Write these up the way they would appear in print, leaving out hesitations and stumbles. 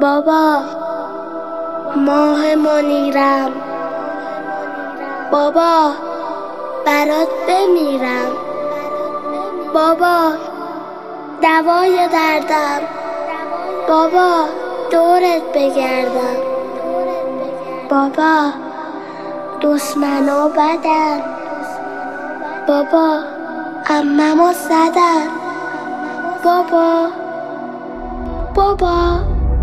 بابا ماه منیرم، بابا برات بمیرم، بابا دوای دردم، بابا دورت بگردم، بابا دشمنا بدن، بابا عممو زدن، بابا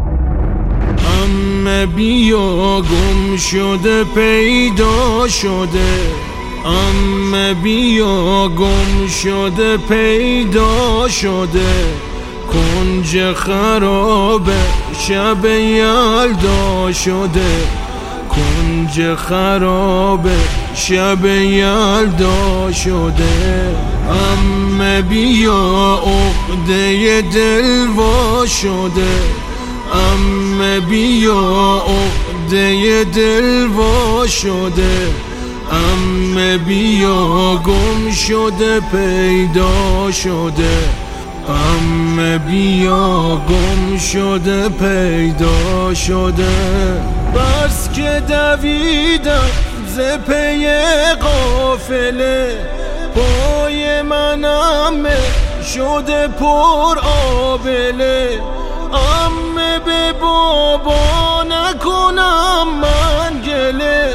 عمه بیا گم شده پیدا شده، عمه بیا گم شده پیدا شده، کنج خرابه شب یلدا شده، کنج خرابه شب یلدا شده. عمه بیا عقده دل وا شده، عمه بیا عقده دل وا شده، عمه بیا گم شده پیدا شده، عمه بیا گم شده پیدا شده. بس که دویدم ز پی قافله، پای من عمه شده پر آبله، عمه به بابا نکنم من گله،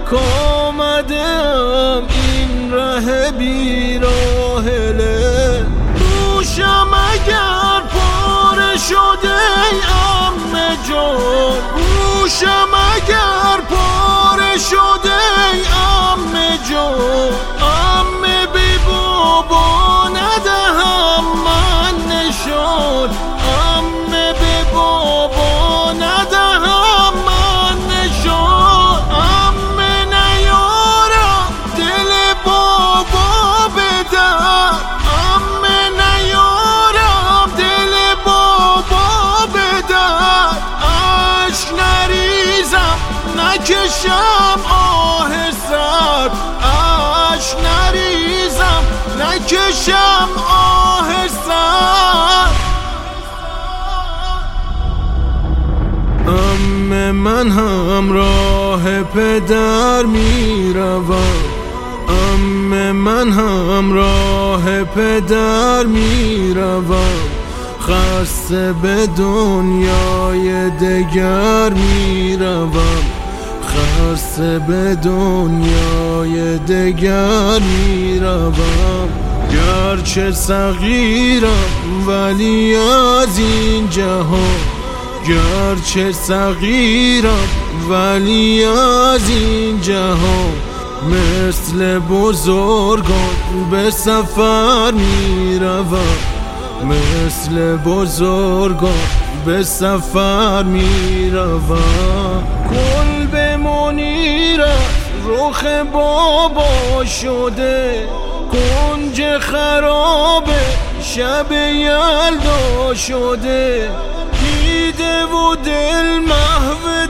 کامدم این ره بیراهله. گوشم اگر پاره شده ای عمه جان، گوشم اگر پاره شده ای عمه جان، عمه به بابا ندهم من نشان، عمه به بابا ندهم من نشان، عمه نیارم دل بابا بدم، عمه نیارم دل بابا بدم، اشک نریزم نکشم آه سرد، اشک نریزم نکشم آه سرد. عمه من همراه پدر میروم، عمه من همراه پدر میروم، خسته به دنیای دگر میروم، خسته به دنیای دگر میروم. گرچه صغیرم ولی از این جهان، گرچه صغیرم ولی از این جهان، مثل بزرگان به سفر میروم، مثل بزرگان به سفر میروم. کلبه منیرم رخ بابا شده، کنج خرابه شب یلدا شده، دیده و دل محو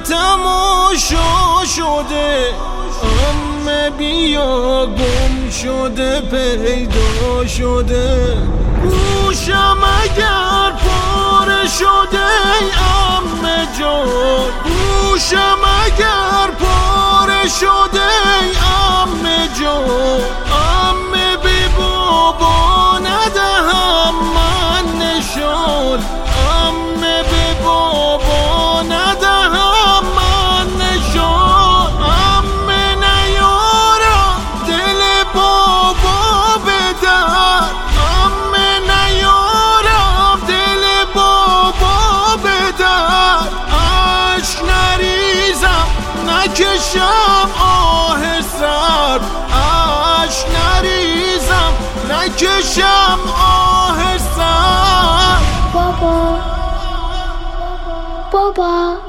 تماشا شده، عمه بیا گم شده پیدا شده. گوشم اگر پاره شده ای عمه جان، گوشم اگر پاره شده ای عمه جان، عمه به بابا ندهم من نشان، عمه به بابا ندهم من نشان، عمه نیارم دل بابا بدم، عمه نیارم دل بابا بدم، اشک نریزم نکشم آه سرد، اشک نریزم نکشم آه سرد. بابا